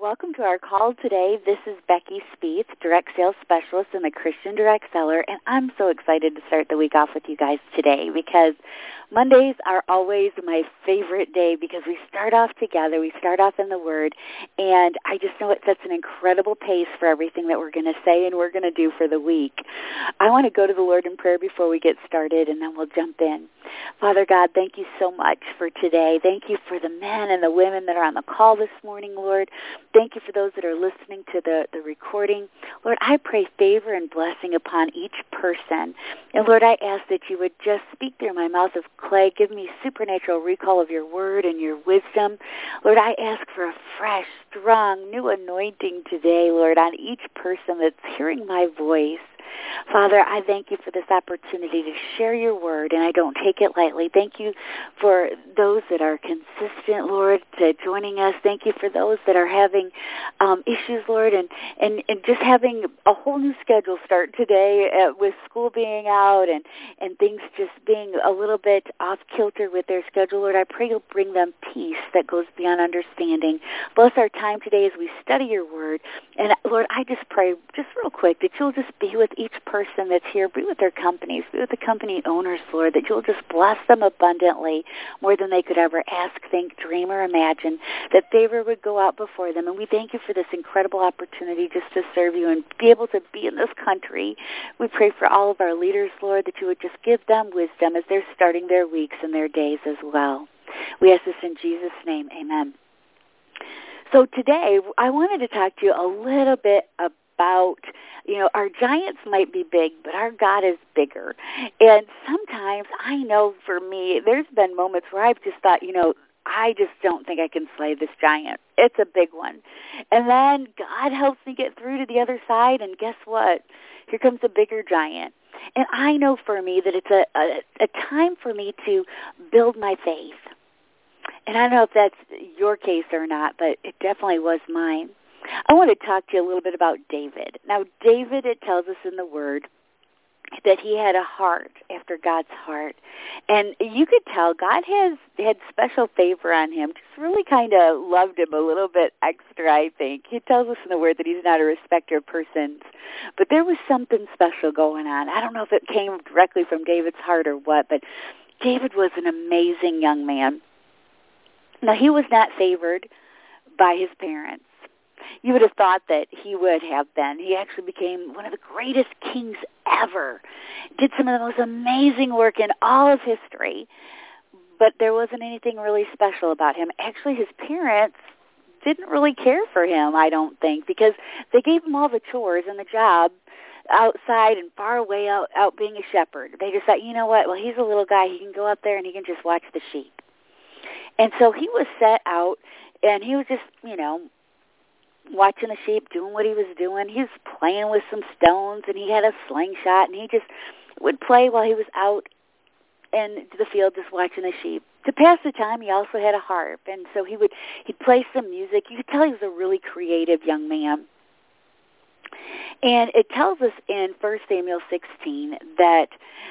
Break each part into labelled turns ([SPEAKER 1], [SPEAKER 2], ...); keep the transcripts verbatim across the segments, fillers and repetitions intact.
[SPEAKER 1] welcome to our call today. This is Becky Spieth, Direct Sales Specialist and the Christian Direct Seller, and I'm so excited to start the week off with you guys today because Mondays are always my favorite day because we start off together, we start off in the Word, and I just know it sets an incredible pace for everything that we're going to say and we're going to do for the week. I want to go to the Lord in prayer before we get started, and then we'll jump in. Father God, thank you so much for today. Thank you for the men and the women that are on the call this morning, Lord. Thank you for those that are listening to the, the recording. Lord, I pray favor and blessing upon each person. And Lord, I ask that you would just speak through my mouth of clay. Give me supernatural recall of your word and your wisdom. Lord, I ask for a fresh, strong, new anointing today, Lord, on each person that's hearing my voice. Father, I thank you for this opportunity to share your word, and I don't take it lightly. Thank you for those that are consistent, Lord, to joining us. Thank you for those that are having um, issues, Lord, and, and, and just having a whole new schedule start today uh, with school being out and, and things just being a little bit off-kilter with their schedule. Lord, I pray you'll bring them peace that goes beyond understanding. Bless our time today as we study your word. And, Lord, I just pray, just real quick, that you'll just be with each person that's here, be with their companies, be with the company owners, Lord, that you'll just bless them abundantly, more than they could ever ask, think, dream, or imagine, that favor would go out before them. And we thank you for this incredible opportunity just to serve you and be able to be in this country. We pray for all of our leaders, Lord, that you would just give them wisdom as they're starting their weeks and their days as well. We ask this in Jesus' name. Amen. So today, I wanted to talk to you a little bit about, you know, our giants might be big, but our God is bigger. And sometimes, I know for me, there's been moments where I've just thought, you know, I just don't think I can slay this giant. It's a big one. And then God helps me get through to the other side, and guess what? Here comes a bigger giant. And I know for me that it's a, a, a time for me to build my faith. And I don't know if that's your case or not, but it definitely was mine. I want to talk to you a little bit about David. Now, David, it tells us in the Word that he had a heart after God's heart. And you could tell God has had special favor on him, just really kind of loved him a little bit extra, I think. He tells us in the Word that he's not a respecter of persons. But there was something special going on. I don't know if it came directly from David's heart or what, but David was an amazing young man. Now, he was not favored by his parents. You would have thought that he would have been. He actually became one of the greatest kings ever. Did some of the most amazing work in all of history. But there wasn't anything really special about him. Actually, his parents didn't really care for him, I don't think, because they gave him all the chores and the job outside and far away out, out being a shepherd. They just thought, you know what, well, he's a little guy. He can go out there and he can just watch the sheep. And so he was set out, and he was just, you know, watching the sheep, doing what he was doing. He was playing with some stones, and he had a slingshot, and he just would play while he was out in the field just watching the sheep. To pass the time, he also had a harp, and so he would he'd play some music. You could tell he was a really creative young man. And it tells us in First Samuel sixteen that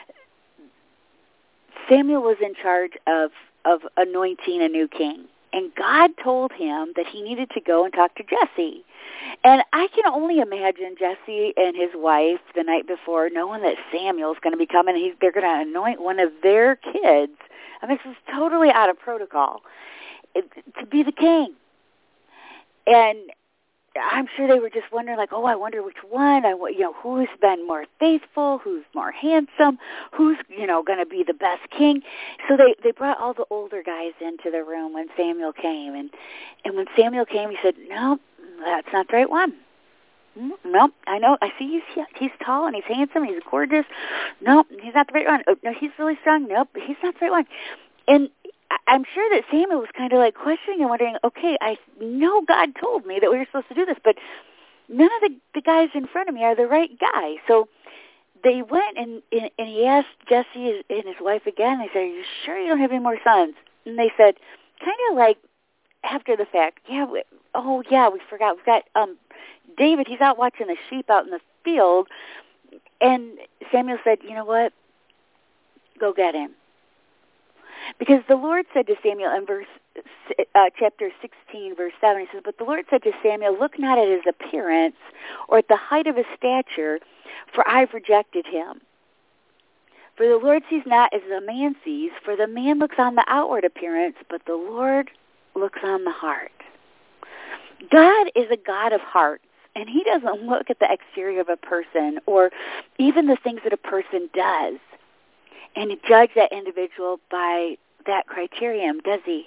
[SPEAKER 1] Samuel was in charge of of anointing a new king. And God told him that he needed to go and talk to Jesse. And I can only imagine Jesse and his wife the night before knowing that Samuel's going to be coming. And he's, they're going to anoint one of their kids. I mean, this is totally out of protocol, it, to be the king. And I'm sure they were just wondering, like, oh, I wonder which one, I, you know, who's been more faithful, who's more handsome, who's, you know, going to be the best king. So they, they brought all the older guys into the room when Samuel came. And, and when Samuel came, he said, no, that's not the right one. No, I know, I see he's, he's tall and he's handsome, he's gorgeous. No, he's not the right one. Oh, no, he's really strong. Nope, he's not the right one. And I'm sure that Samuel was kind of like questioning and wondering, okay, I know God told me that we were supposed to do this, but none of the, the guys in front of me are the right guy. So they went and, and, and he asked Jesse and his wife again. They said, are you sure you don't have any more sons? And they said, kind of like after the fact, yeah, we, oh, yeah, we forgot. We've got um, David, he's out watching the sheep out in the field. And Samuel said, you know what? Go get him. Because the Lord said to Samuel in verse uh, chapter sixteen, verse seven, he says, "But the Lord said to Samuel, look not at his appearance or at the height of his stature, for I've rejected him. For the Lord sees not as a man sees, for the man looks on the outward appearance, but the Lord looks on the heart." God is a God of hearts, and he doesn't look at the exterior of a person or even the things that a person does and judge that individual by that criterion, does he?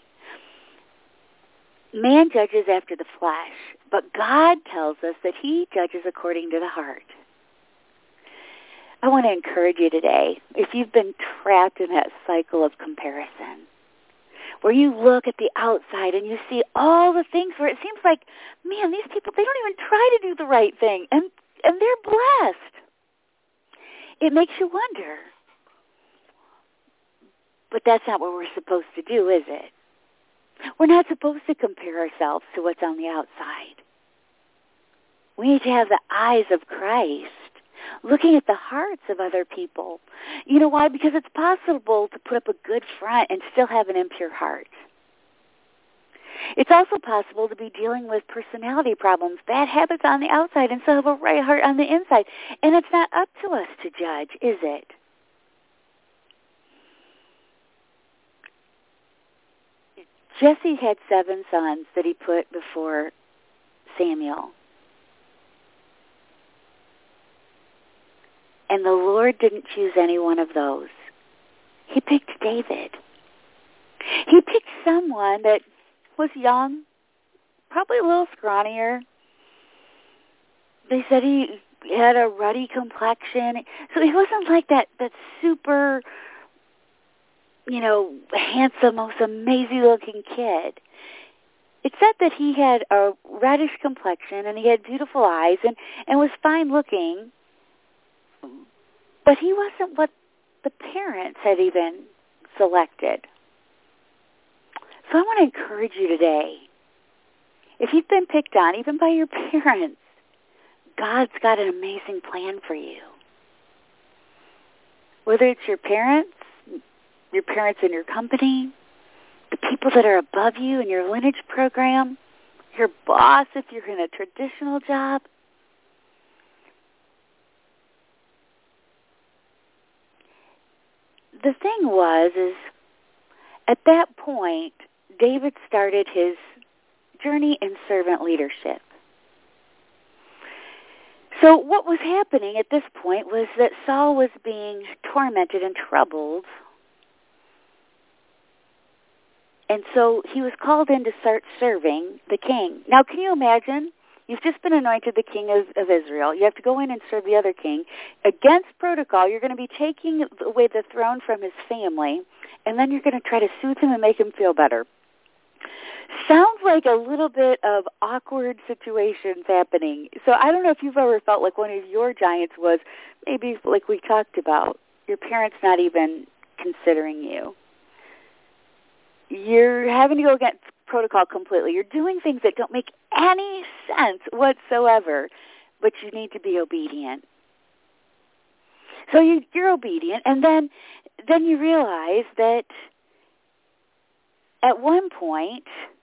[SPEAKER 1] Man judges after the flesh, but God tells us that he judges according to the heart. I want to encourage you today, if you've been trapped in that cycle of comparison, where you look at the outside and you see all the things where it seems like, man, these people, they don't even try to do the right thing, and, and they're blessed. It makes you wonder. But that's not what we're supposed to do, is it? We're not supposed to compare ourselves to what's on the outside. We need to have the eyes of Christ, looking at the hearts of other people. You know why? Because it's possible to put up a good front and still have an impure heart. It's also possible to be dealing with personality problems, bad habits on the outside, and still have a right heart on the inside. And it's not up to us to judge, is it? Jesse had seven sons that he put before Samuel. And the Lord didn't choose any one of those. He picked David. He picked someone that was young, probably a little scrawnier. They said he had a ruddy complexion. So he wasn't like that, that super, you know, handsome, most amazing-looking kid. It said that he had a reddish complexion and he had beautiful eyes and, and was fine-looking, but he wasn't what the parents had even selected. So I want to encourage you today, if you've been picked on, even by your parents, God's got an amazing plan for you. Whether it's your parents, your parents in your company, the people that are above you in your lineage program, your boss if you're in a traditional job. The thing was, is at that point, David started his journey in servant leadership. So what was happening at this point was that Saul was being tormented and troubled. And so he was called in to start serving the king. Now, can you imagine? You've just been anointed the king of, of Israel. You have to go in and serve the other king. Against protocol, you're going to be taking away the throne from his family, and then you're going to try to soothe him and make him feel better. Sounds like a little bit of awkward situations happening. So I don't know if you've ever felt like one of your giants was maybe like we talked about, your parents not even considering you. You're having to go against protocol completely. You're doing things that don't make any sense whatsoever, but you need to be obedient. So you, you're obedient, and then then you realize that at one point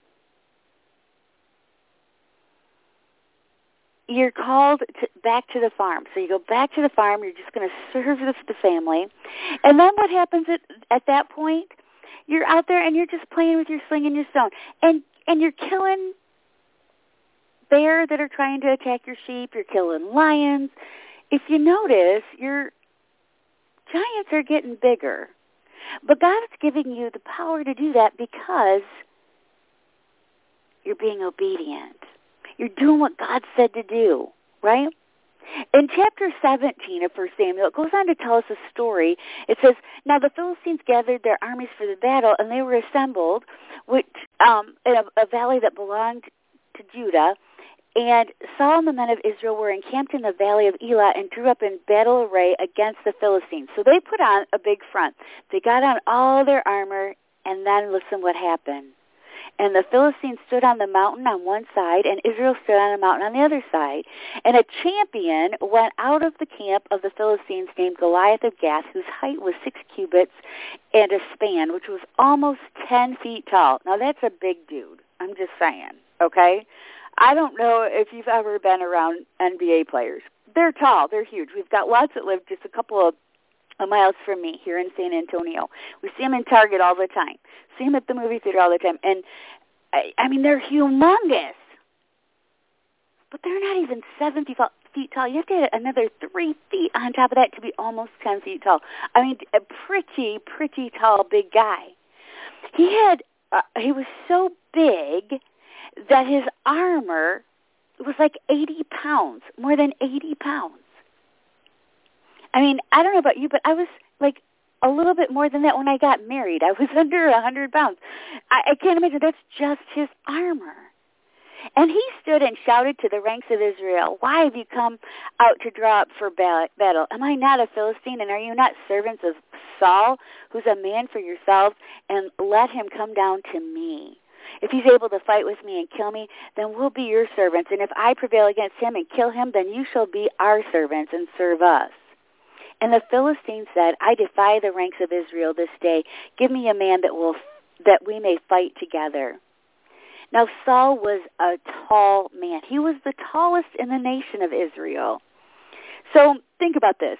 [SPEAKER 1] you're called to, back to the farm. So you go back to the farm. You're just going to serve the, the family. And then what happens at, at that point? You're out there and you're just playing with your sling and your stone. And, and you're killing bears that are trying to attack your sheep. You're killing lions. If you notice, your giants are getting bigger. But God is giving you the power to do that because you're being obedient. You're doing what God said to do, right? In chapter seventeen of First Samuel, it goes on to tell us a story. It says, "Now the Philistines gathered their armies for the battle, and they were assembled which, um, in a, a valley that belonged to Judah. And Saul and the men of Israel were encamped in the valley of Elah and drew up in battle array against the Philistines." So they put on a big front. They got on all their armor, and then listen what happened. And the Philistines stood on the mountain on one side, and Israel stood on the mountain on the other side. And a champion went out of the camp of the Philistines named Goliath of Gath, whose height was six cubits and a span, which was almost ten feet tall. Now, that's a big dude. I'm just saying, okay? I don't know if you've ever been around N B A players. They're tall. They're huge. We've got lots that live just a couple of miles from me here in San Antonio. We see them in Target all the time. See them at the movie theater all the time. And, I, I mean, they're humongous. But they're not even seven feet tall. You have to add another three feet on top of that to be almost ten feet tall. I mean, a pretty, pretty tall, big guy. He had, uh, he was so big that his armor was like eighty pounds, more than eighty pounds. I mean, I don't know about you, but I was like a little bit more than that when I got married. I was under one hundred pounds. I, I can't imagine. That's just his armor. And he stood and shouted to the ranks of Israel, "Why have you come out to draw up for battle? Am I not a Philistine, and are you not servants of Saul, who's a man for yourselves? And let him come down to me. If he's able to fight with me and kill me, then we'll be your servants. And if I prevail against him and kill him, then you shall be our servants and serve us." And the Philistines said, "I defy the ranks of Israel this day. Give me a man that will that we may fight together." Now, Saul was a tall man. He was the tallest in the nation of Israel. So think about this.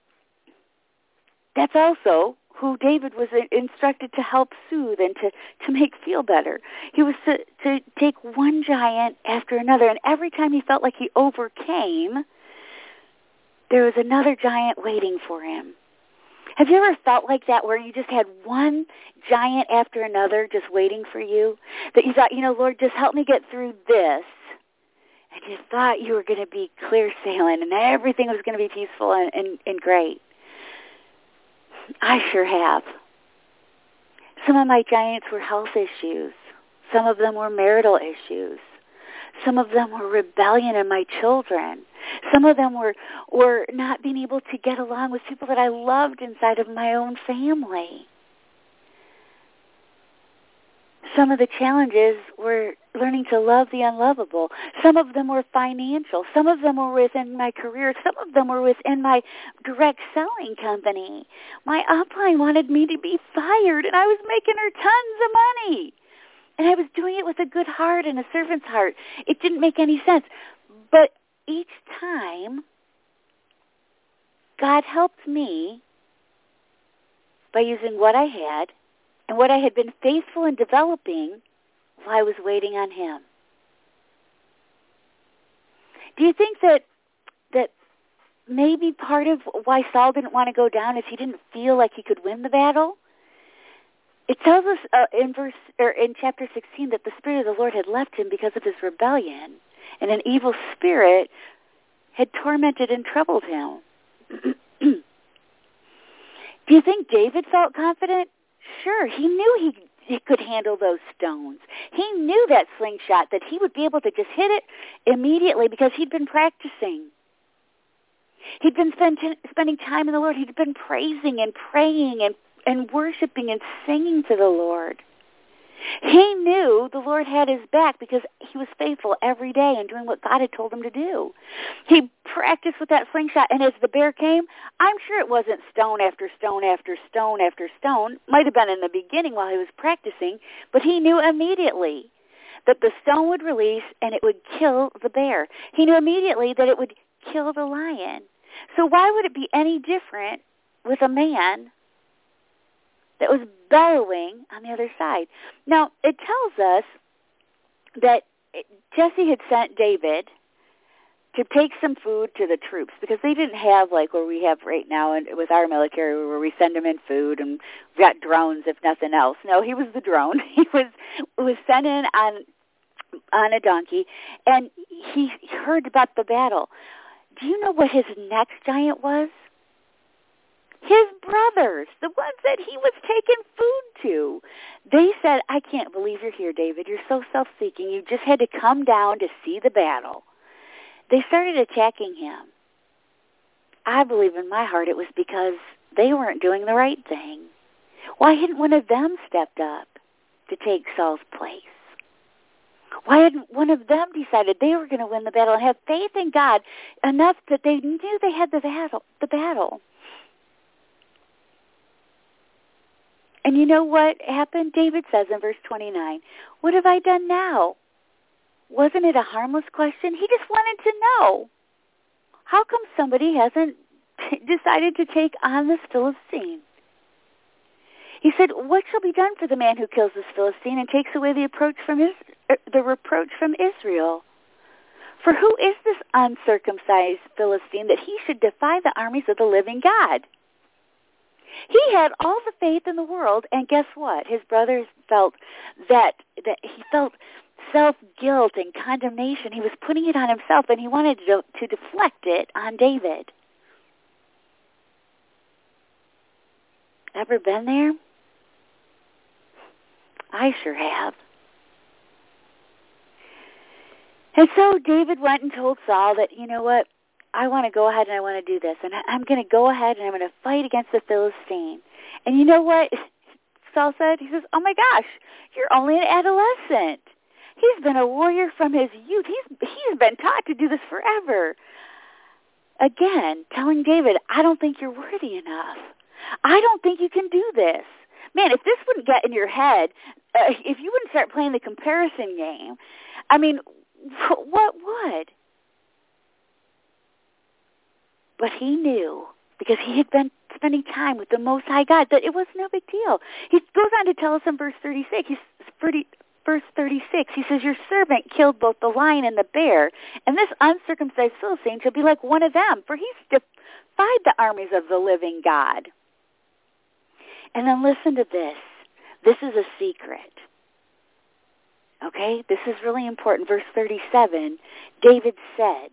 [SPEAKER 1] That's also who David was instructed to help soothe and to, to make feel better. He was to, to take one giant after another, and every time he felt like he overcame, there was another giant waiting for him. Have you ever felt like that, where you just had one giant after another just waiting for you? That you thought, you know, Lord, just help me get through this. And you thought you were going to be clear sailing and everything was going to be peaceful and, and, and great. I sure have. Some of my giants were health issues. Some of them were marital issues. Some of them were rebellion in my children. Some of them were, were not being able to get along with people that I loved inside of my own family. Some of the challenges were learning to love the unlovable. Some of them were financial. Some of them were within my career. Some of them were within my direct selling company. My upline wanted me to be fired, and I was making her tons of money. And I was doing it with a good heart and a servant's heart. It didn't make any sense. But each time, God helped me by using what I had and what I had been faithful in developing while I was waiting on him. Do you think that that maybe part of why Saul didn't want to go down is he didn't feel like he could win the battle? It tells us uh, in verse or in chapter sixteen that the Spirit of the Lord had left him because of his rebellion, and an evil spirit had tormented and troubled him. Do you think David felt confident? Sure, he knew he, he could handle those stones. He knew that slingshot, that he would be able to just hit it immediately because he'd been practicing. He'd been spend, spending time in the Lord. He'd been praising and praying and and worshiping and singing to the Lord. He knew the Lord had his back because he was faithful every day in doing what God had told him to do. He practiced with that slingshot, and as the bear came, I'm sure it wasn't stone after stone after stone after stone. Might have been in the beginning while he was practicing, but he knew immediately that the stone would release and it would kill the bear. He knew immediately that it would kill the lion. So why would it be any different with a man that was bellowing on the other side? Now, it tells us that Jesse had sent David to take some food to the troops because they didn't have like where we have right now and with our military where we send them in food and we've got drones if nothing else. No, he was the drone. He was was sent in on on a donkey, and he heard about the battle. Do you know what his next giant was? His brothers, the ones that he was taking food to. They said, I can't believe you're here, David. You're so self-seeking. You just had to come down to see the battle. They started attacking him. I believe in my heart it was because they weren't doing the right thing. Why hadn't one of them stepped up to take Saul's place? Why hadn't one of them decided they were going to win the battle and have faith in God enough that they knew they had the battle? The battle. And you know what happened? David says in verse twenty-nine, "What have I done now?" Wasn't it a harmless question? He just wanted to know. How come somebody hasn't t- decided to take on this Philistine? He said, "What shall be done for the man who kills this Philistine and takes away the reproach from his, er, the reproach from Israel? For who is this uncircumcised Philistine that he should defy the armies of the living God?" He had all the faith in the world, and guess what? His brothers felt that that he felt self-guilt and condemnation. He was putting it on himself, and he wanted to, to deflect it on David. Ever been there? I sure have. And so David went and told Saul that, you know what, I want to go ahead and I want to do this. And I'm going to go ahead and I'm going to fight against the Philistine. And you know what Saul said? He says, "Oh my gosh, you're only an adolescent. He's been a warrior from his youth. He's he's been taught to do this forever." Again, telling David, "I don't think you're worthy enough. I don't think you can do this." Man, if this wouldn't get in your head, uh, if you wouldn't start playing the comparison game, I mean, what would? But he knew, because he had been spending time with the Most High God, that it was no big deal. He goes on to tell us in verse thirty-six, he's pretty, verse thirty-six, he says, "Your servant killed both the lion and the bear, and this uncircumcised Philistine shall be like one of them, for he's defied the armies of the living God." And then listen to this. This is a secret. Okay? This is really important. Verse thirty-seven, David said,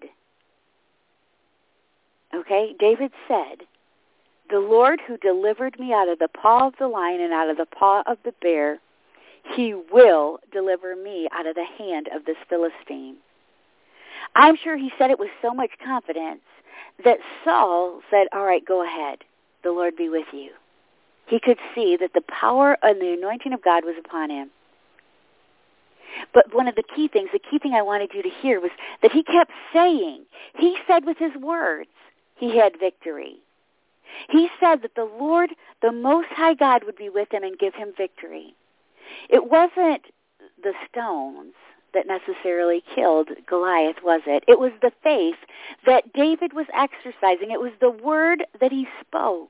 [SPEAKER 1] okay, David said, "The Lord who delivered me out of the paw of the lion and out of the paw of the bear, he will deliver me out of the hand of this Philistine." I'm sure he said it with so much confidence that Saul said, "All right, go ahead. The Lord be with you." He could see that the power and the anointing of God was upon him. But one of the key things, the key thing I wanted you to hear was that he kept saying, he said with his words, he had victory. He said that the Lord, the Most High God, would be with him and give him victory. It wasn't the stones that necessarily killed Goliath, was it? It was the faith that David was exercising. It was the word that he spoke.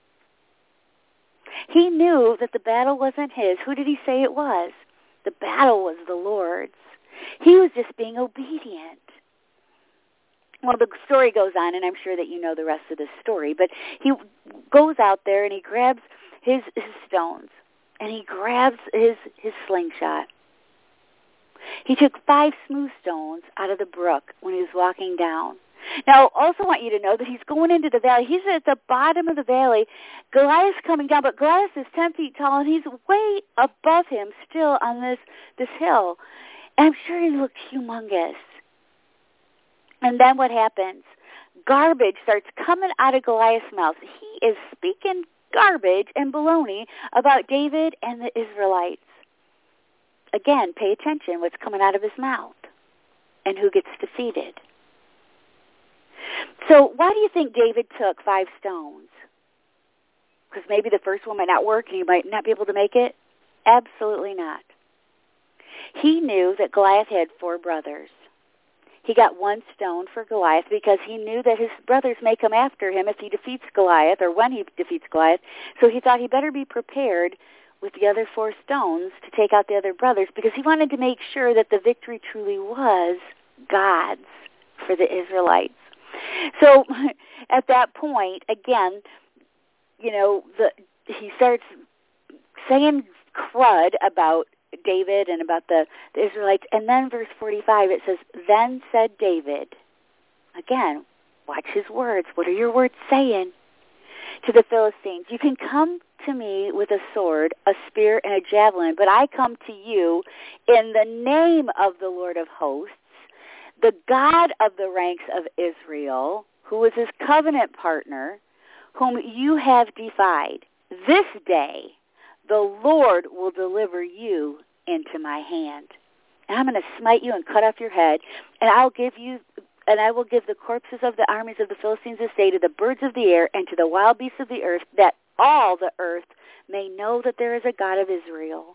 [SPEAKER 1] He knew that the battle wasn't his. Who did he say it was? The battle was the Lord's. He was just being obedient. Well, the story goes on, and I'm sure that you know the rest of the story, but he goes out there and he grabs his, his stones, and he grabs his, his slingshot. He took five smooth stones out of the brook when he was walking down. Now, I also want you to know that he's going into the valley. He's at the bottom of the valley. Goliath's coming down, but Goliath is ten feet tall, and he's way above him still on this, this hill. And I'm sure he looked humongous. And then what happens? Garbage starts coming out of Goliath's mouth. He is speaking garbage and baloney about David and the Israelites. Again, pay attention what's coming out of his mouth and who gets defeated. So why do you think David took five stones? Because maybe the first one might not work and he might not be able to make it? Absolutely not. He knew that Goliath had four brothers. He got one stone for Goliath because he knew that his brothers may come after him if he defeats Goliath or when he defeats Goliath. So he thought he better be prepared with the other four stones to take out the other brothers because he wanted to make sure that the victory truly was God's for the Israelites. So at that point, again, you know, the, he starts saying crud about David and about the, the Israelites. And then verse forty-five, it says, "Then said David," again, watch his words. What are your words saying? "To the Philistines, you can come to me with a sword, a spear, and a javelin, but I come to you in the name of the Lord of hosts, the God of the ranks of Israel, who is his covenant partner, whom you have defied. This day the Lord will deliver you into my hand." and I'm going to smite you and cut off your head, and I'll give you, and I will give the corpses of the armies of the Philistines this day to the birds of the air and to the wild beasts of the earth, that all the earth may know that there is a God of Israel.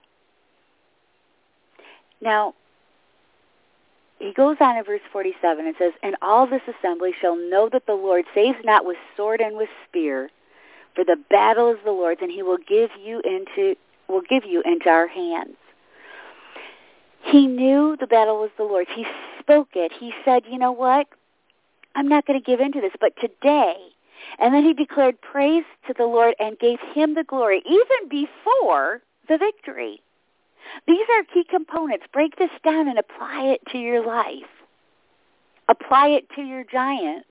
[SPEAKER 1] Now, he goes on in verse forty-seven and says, and all this assembly shall know that the Lord saves not with sword and with spear, for the battle is the Lord's, and he will give you into will give you into our hands. He knew the battle was the Lord's. He spoke it. He said, you know what? I'm not going to give in to this, but today. And then he declared praise to the Lord and gave him the glory, even before the victory. These are key components. Break this down and apply it to your life. Apply it to your giants.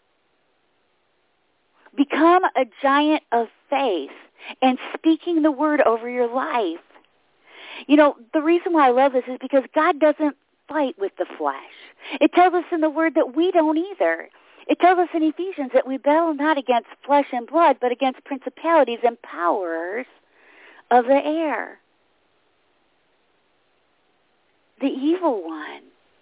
[SPEAKER 1] Become a giant of faith and speaking the word over your life. You know, the reason why I love this is because God doesn't fight with the flesh. It tells us in the word that we don't either. It tells us in Ephesians that we battle not against flesh and blood, but against principalities and powers of the air. The evil one.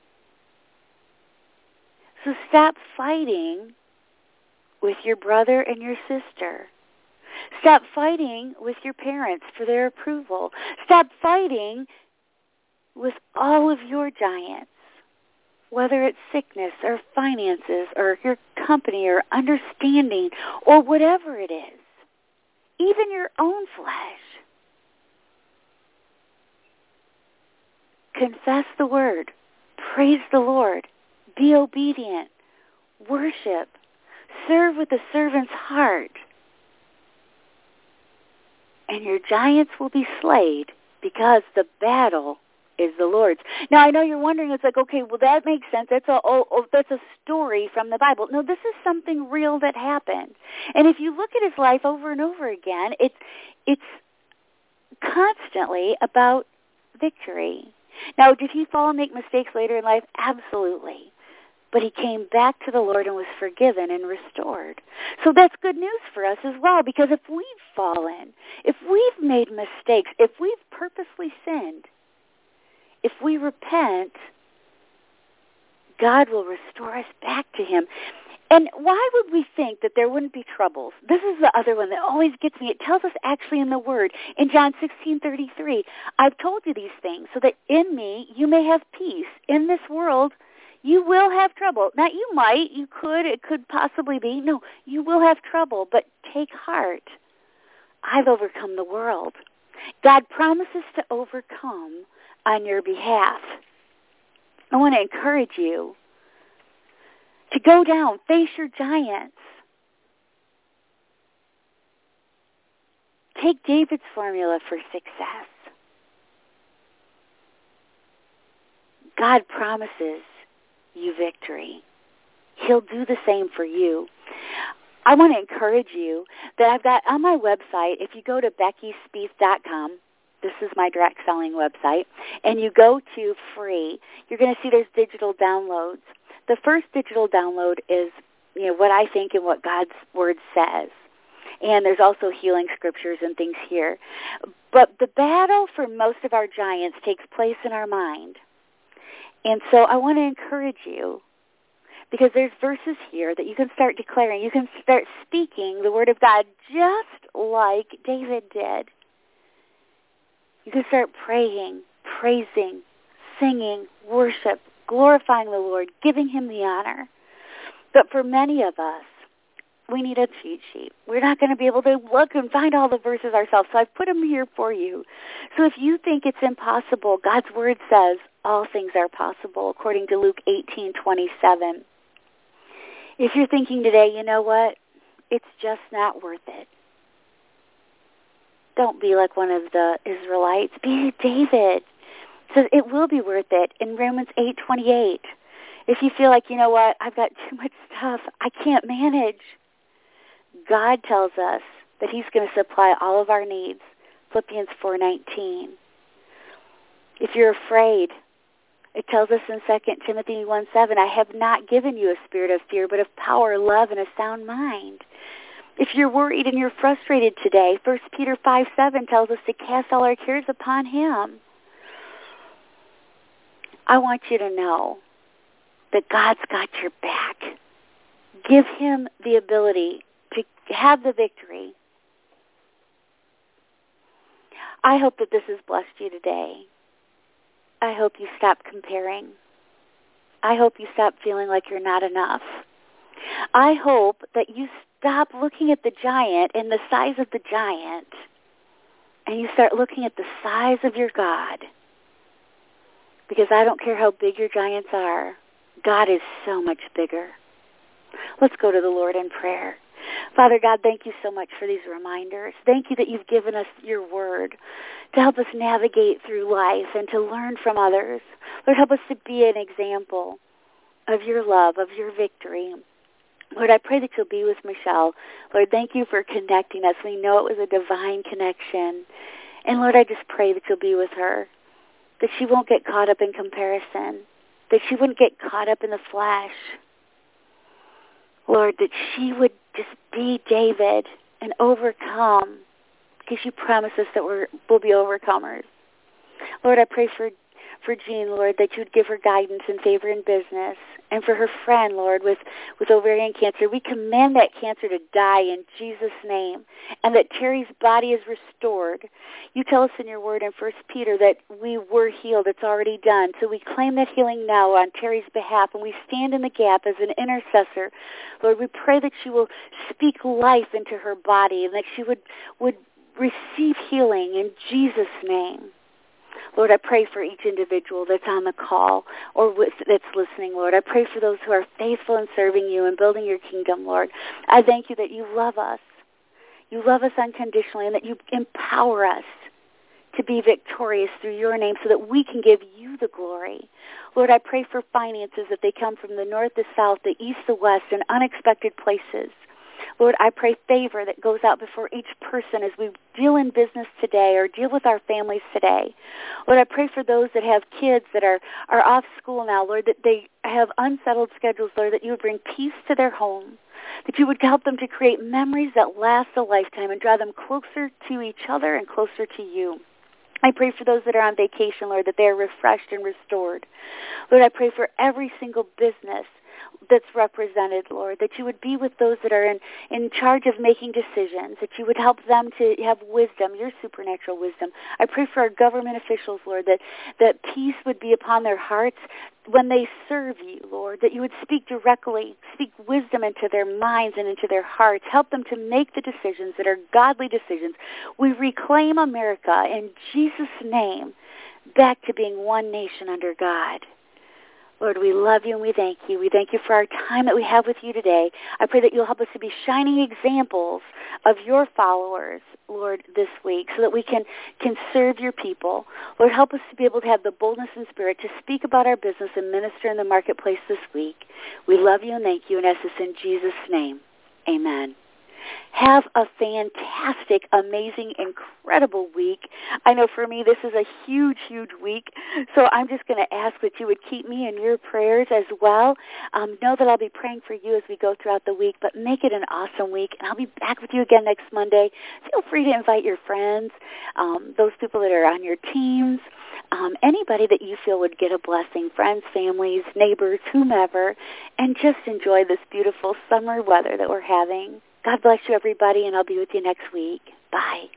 [SPEAKER 1] So stop fighting with your brother and your sister. Stop fighting with your parents for their approval. Stop fighting with all of your giants, whether it's sickness or finances or your company or understanding or whatever it is, even your own flesh. Confess the word. Praise the Lord. Be obedient. Worship. Serve with a servant's heart. And your giants will be slayed because the battle is the Lord's. Now, I know you're wondering, it's like, okay, well, that makes sense. That's a, oh, oh, that's a story from the Bible. No, this is something real that happened. And if you look at his life over and over again, it's, it's constantly about victory. Now, did he fall and make mistakes later in life? Absolutely. But he came back to the Lord and was forgiven and restored. So that's good news for us as well, because if we've fallen, if we've made mistakes, if we've purposely sinned, if we repent, God will restore us back to him. And why would we think that there wouldn't be troubles? This is the other one that always gets me. It tells us actually in the Word, in John sixteen thirty-three, I've told you these things so that in me you may have peace. In this world you will have trouble. Now you might, you could, it could possibly be. No, you will have trouble, but take heart. I've overcome the world. God promises to overcome on your behalf. I want to encourage you to go down, face your giants. Take David's formula for success. God promises you victory. He'll do the same for you. I want to encourage you that I've got on my website, if you go to becky spieth dot com, this is my direct selling website, and you go to free, you're going to see there's digital downloads. The first digital download is, you know, what I think and what God's Word says. And there's also healing scriptures and things here. But the battle for most of our giants takes place in our mind. And so I want to encourage you, because there's verses here that you can start declaring. You can start speaking the Word of God just like David did. You can start praying, praising, singing, worship, glorifying the Lord, giving him the honor. But for many of us, we need a cheat sheet. We're not going to be able to look and find all the verses ourselves, so I've put them here for you. So if you think it's impossible, God's Word says all things are possible, according to Luke eighteen twenty-seven. If you're thinking today, you know what, it's just not worth it, don't be like one of the Israelites. Be David. So it will be worth it in Romans eight twenty-eight. If you feel like, you know what, I've got too much stuff, I can't manage, God tells us that he's going to supply all of our needs. Philippians four nineteen. If you're afraid, it tells us in Second Timothy one seven, I have not given you a spirit of fear, but of power, love, and a sound mind. If you're worried and you're frustrated today, First Peter five seven tells us to cast all our cares upon him. I want you to know that God's got your back. Give him the ability to have the victory. I hope that this has blessed you today. I hope you stop comparing. I hope you stop feeling like you're not enough. I hope that you stop looking at the giant and the size of the giant, and you start looking at the size of your God. Because I don't care how big your giants are, God is so much bigger. Let's go to the Lord in prayer. Father God, thank you so much for these reminders. Thank you that you've given us your word to help us navigate through life and to learn from others. Lord, help us to be an example of your love, of your victory. Lord, I pray that you'll be with Michelle. Lord, thank you for connecting us. We know it was a divine connection. And Lord, I just pray that you'll be with her, that she won't get caught up in comparison, that she wouldn't get caught up in the flesh. Lord, that she would just be David and overcome, because you promise us that we're, we'll be overcomers. Lord, I pray for, for Jean, Lord, that you'd give her guidance and favor in business. And for her friend, Lord, with, with ovarian cancer, we command that cancer to die in Jesus' name, and that Terry's body is restored. You tell us in your word in First Peter that we were healed. It's already done. So we claim that healing now on Terry's behalf, and we stand in the gap as an intercessor. Lord, we pray that you will speak life into her body and that she would, would receive healing in Jesus' name. Lord, I pray for each individual that's on the call or with, that's listening, Lord. I pray for those who are faithful in serving you and building your kingdom, Lord. I thank you that you love us. You love us unconditionally, and that you empower us to be victorious through your name so that we can give you the glory. Lord, I pray for finances, that they come from the north, the south, the east, the west, and unexpected places. Lord, I pray favor that goes out before each person as we deal in business today or deal with our families today. Lord, I pray for those that have kids that are, are off school now, Lord, that they have unsettled schedules, Lord, that you would bring peace to their home, that you would help them to create memories that last a lifetime and draw them closer to each other and closer to you. I pray for those that are on vacation, Lord, that they are refreshed and restored. Lord, I pray for every single business that's represented, Lord, that you would be with those that are in, in charge of making decisions, that you would help them to have wisdom, your supernatural wisdom. I pray for our government officials, Lord, that, that peace would be upon their hearts when they serve you, Lord, that you would speak directly, speak wisdom into their minds and into their hearts. Help them to make the decisions that are godly decisions. We reclaim America in Jesus' name back to being one nation under God. Lord, we love you and we thank you. We thank you for our time that we have with you today. I pray that you'll help us to be shining examples of your followers, Lord, this week so that we can, can serve your people. Lord, help us to be able to have the boldness and spirit to speak about our business and minister in the marketplace this week. We love you and thank you, and ask this in Jesus' name. Amen. Have a fantastic, amazing, incredible week. I know for me this is a huge, huge week, so I'm just going to ask that you would keep me in your prayers as well. Um, know that I'll be praying for you as we go throughout the week, but make it an awesome week, and I'll be back with you again next Monday. Feel free to invite your friends, um, those people that are on your teams, um, anybody that you feel would get a blessing, friends, families, neighbors, whomever, and just enjoy this beautiful summer weather that we're having. God bless you, everybody, and I'll be with you next week. Bye.